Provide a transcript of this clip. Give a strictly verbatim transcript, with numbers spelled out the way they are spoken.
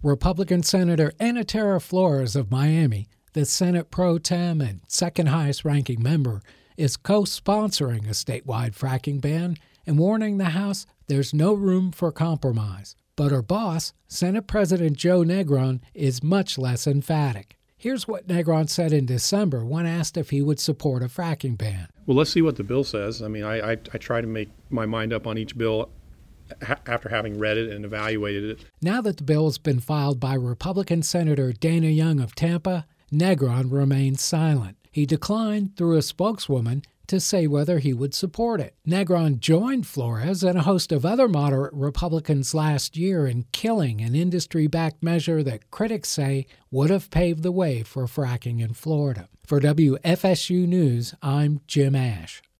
Republican Senator Anatara Flores of Miami, the Senate pro tem and second highest ranking member, is co-sponsoring a statewide fracking ban and warning the House there's no room for compromise. But her boss, Senate President Joe Negron, is much less emphatic. Here's what Negron said in December when asked if he would support a fracking ban. Well, let's see what the bill says. I mean, I, I, I try to make my mind up on each bill ha- after having read it and evaluated it. Now that the bill has been filed by Republican Senator Dana Young of Tampa, Negron remains silent. He declined, through a spokeswoman, to say whether he would support it. Negron joined Flores and a host of other moderate Republicans last year in killing an industry-backed measure that critics say would have paved the way for fracking in Florida. For W F S U News, I'm Jim Ash.